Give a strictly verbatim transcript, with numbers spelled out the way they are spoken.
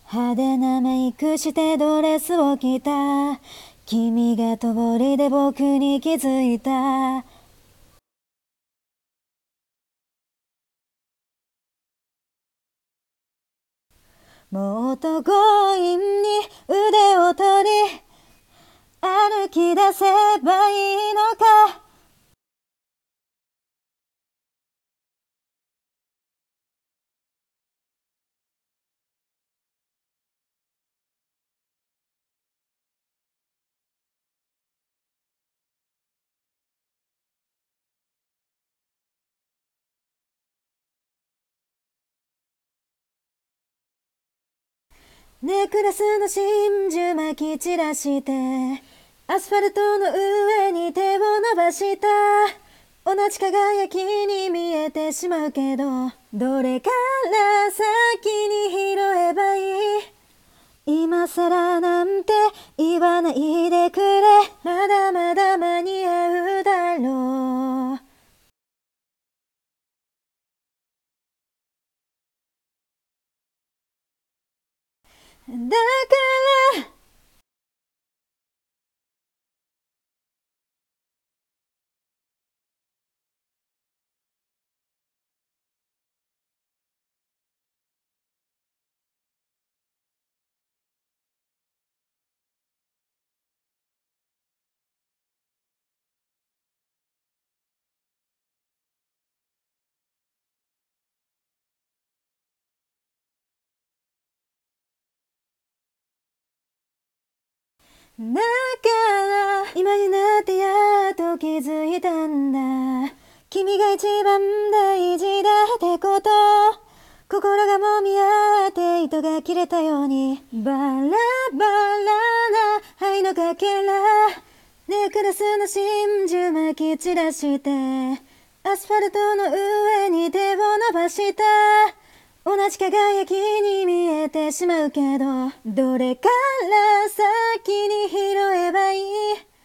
派手なメイクしてドレスを着た君が通りで僕に気づいた。もっと強引に腕を取り歩き出せばいいのか。ネックレスの真珠巻き散らしてアスファルトの上に手を伸ばした。同じ輝きに見えてしまうけど、どれから先に拾えばいい。今更なんて言わないでくれ。まだまだ間に合うだろう。だからだから今になってやっと気づいたんだ。君が一番大事だってこと。心がもみ合って糸が切れたようにバラバラな愛のかけら。ネックレスの真珠巻き散らしてアスファルトの上に手を伸ばした。同じ輝きに見えてしまうけど、どれから先に拾えばいい。